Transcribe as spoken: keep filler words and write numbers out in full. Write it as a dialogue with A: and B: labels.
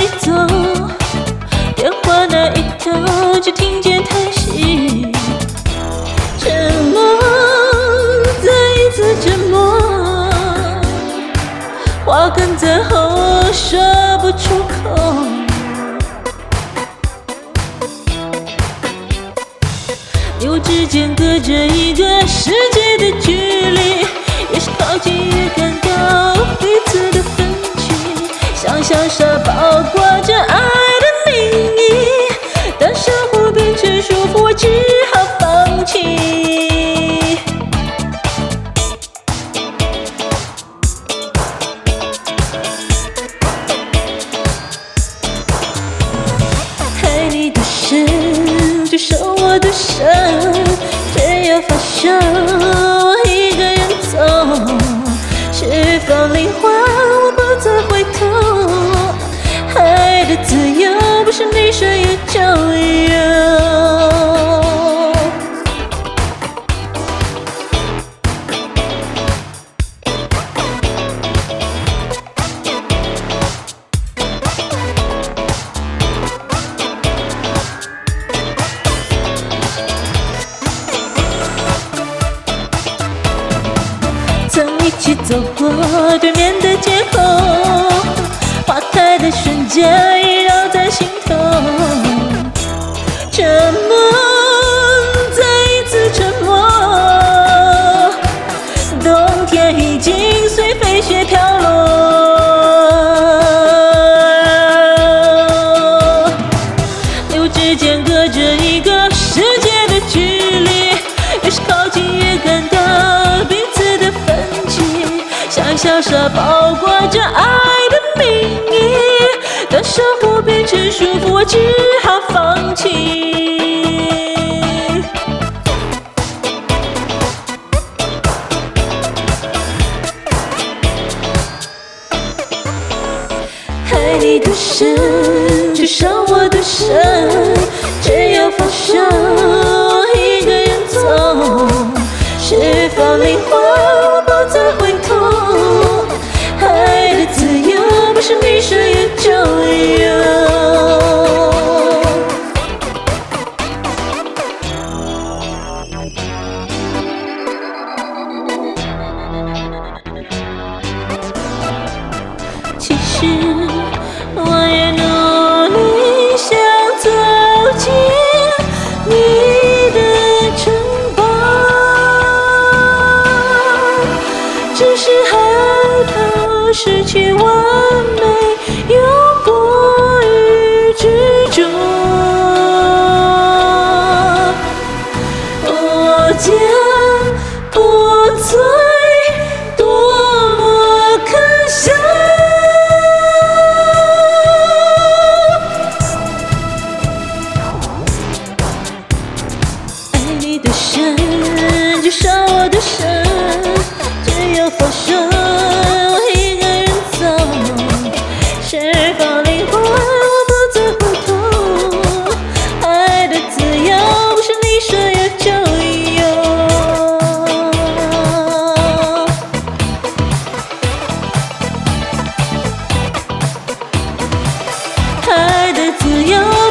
A: 你走，电话那一头只听见叹息，沉默，再一次沉默，话哽在喉说不出口。你我之间隔着一个世界的距离，越是靠近越感到彼此的分歧，像小沙包挂着爱的名义，当生活变成束缚，我只好放弃。爱你的深，就手我的手，只有放手，我一个人走，释放灵魂，我不再回头。爱的自由不是你说有就有。曾一起走过对面的街口，花开的瞬间萦绕在心头。沉默，再一次沉默，冬天已经随飞雪飘落。你我之间隔着一个世界的距离，越是靠近越感到彼此的分歧，像小沙包挂着爱的名义，当生活变成束缚，我只好放弃。爱你的深，就伤我的身，只有放手，我一个人走，释放灵魂，我不再回头。爱的自由不是你说有就有。其实我也努力想走进你的城堡，只是害怕失去完美，永过于执着。我将不再多么可笑。爱你的深，就伤我的身，只有放手，我一个人走，释放灵魂，我不再回头。爱的自由不是你说有就有。爱的自由